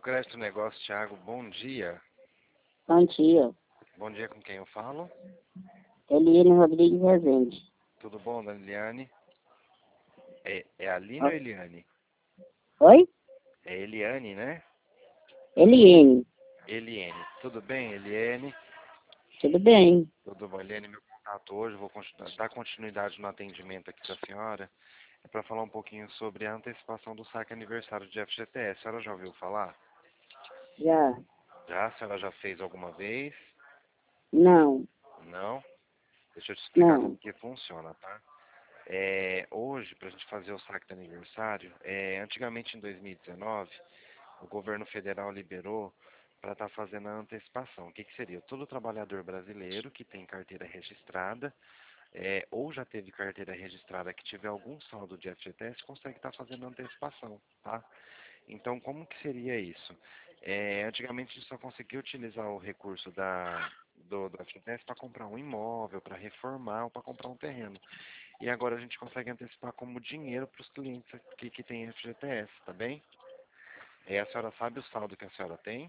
Crédito Negócio, Thiago, bom dia. Bom dia. Bom dia, com quem eu falo? Eliane Rodrigues Rezende. Tudo bom, dona Eliane? É Aline ou Eliane? Oi? É Eliane, né? Eliane. Eliane. Tudo bem, Eliane? Tudo bem? Tudo bom, Eliane? Meu contato hoje, vou dar continuidade no atendimento aqui da senhora. É para falar um pouquinho sobre a antecipação do saque aniversário de FGTS. A senhora já ouviu falar? Já. Já? A senhora já fez alguma vez? Não. Não? Deixa eu te explicar como Não. que funciona, tá? Hoje, para a gente fazer o saque de aniversário, antigamente em 2019, o governo federal liberou para estar fazendo a antecipação. O que, que seria? Todo trabalhador brasileiro que tem carteira registrada, ou já teve carteira registrada que tiver algum saldo de FGTS, consegue estar fazendo a antecipação, tá? Então, como que seria isso? Antigamente a gente só conseguia utilizar o recurso do FGTS para comprar um imóvel, para reformar ou para comprar um terreno. E agora a gente consegue antecipar como dinheiro para os clientes que têm FGTS, tá bem? A senhora sabe o saldo que a senhora tem?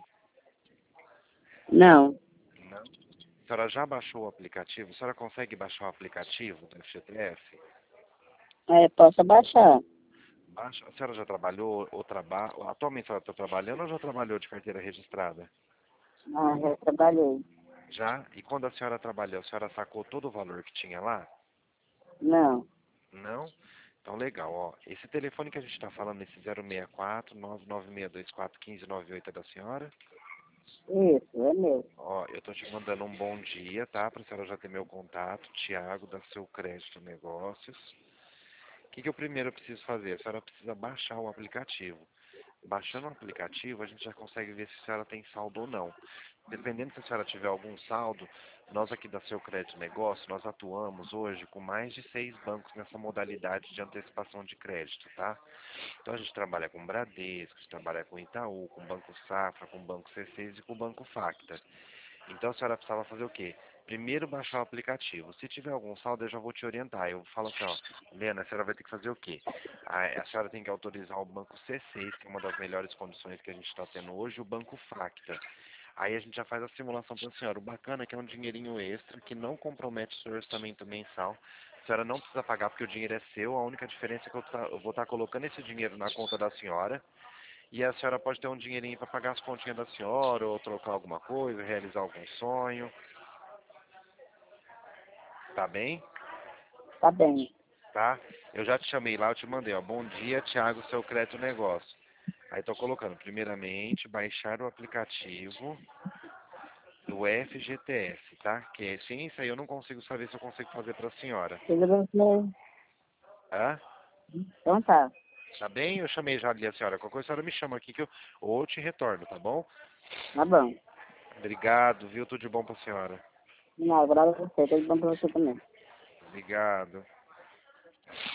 Não. Não. A senhora já baixou o aplicativo? A senhora consegue baixar o aplicativo do FGTS? Posso baixar? Baixa. A senhora já trabalhou ou trabalha? Atualmente a senhora está trabalhando ou já trabalhou de carteira registrada? Ah, já trabalhei. Já? E quando a senhora trabalhou, a senhora sacou todo o valor que tinha lá? Não. Não? Então, legal, ó. Esse telefone que a gente está falando, esse 064 99624 1598 é da senhora? Isso, é meu. Ó, eu tô te mandando um bom dia, tá? Pra senhora já ter meu contato, Thiago, da Seu Crédito Negócios. O que eu primeiro preciso fazer? A senhora precisa baixar o aplicativo. Baixando o aplicativo, a gente já consegue ver se a senhora tem saldo ou não. Dependendo se a senhora tiver algum saldo, nós aqui da Seu Crédito Negócio, nós atuamos hoje com mais de 6 bancos nessa modalidade de antecipação de crédito, tá? Então a gente trabalha com Bradesco, a gente trabalha com Itaú, com Banco Safra, com Banco C6 e com Banco Facta. Então a senhora precisava fazer o quê? Primeiro baixar o aplicativo. Se tiver algum saldo, eu já vou te orientar. Eu falo assim, ó, Lena, a senhora vai ter que fazer o quê? A senhora tem que autorizar o Banco C6, que é uma das melhores condições que a gente está tendo hoje, o Banco Facta. Aí a gente já faz a simulação para a senhora. O bacana é que é um dinheirinho extra, que não compromete o seu orçamento mensal. A senhora não precisa pagar porque o dinheiro é seu. A única diferença é que eu vou estar colocando esse dinheiro na conta da senhora. E a senhora pode ter um dinheirinho para pagar as continhas da senhora, ou trocar alguma coisa, realizar algum sonho. Tá bem? Tá bem. Tá? Eu já te chamei lá, eu te mandei, ó. Bom dia, Thiago, Seu Crédito Negócio. Aí tô colocando, primeiramente, baixar o aplicativo do FGTS, tá? Que é ciência aí eu não consigo saber se eu consigo fazer pra senhora. Tudo bem? Tá? Então tá. Tá bem? Eu chamei já ali a senhora. Qualquer coisa a senhora me chama aqui que ou eu te retorno, tá bom? Tá bom. Obrigado, viu? Tudo de bom pra senhora. Não, agora você. Tudo bom pra você também. Obrigado.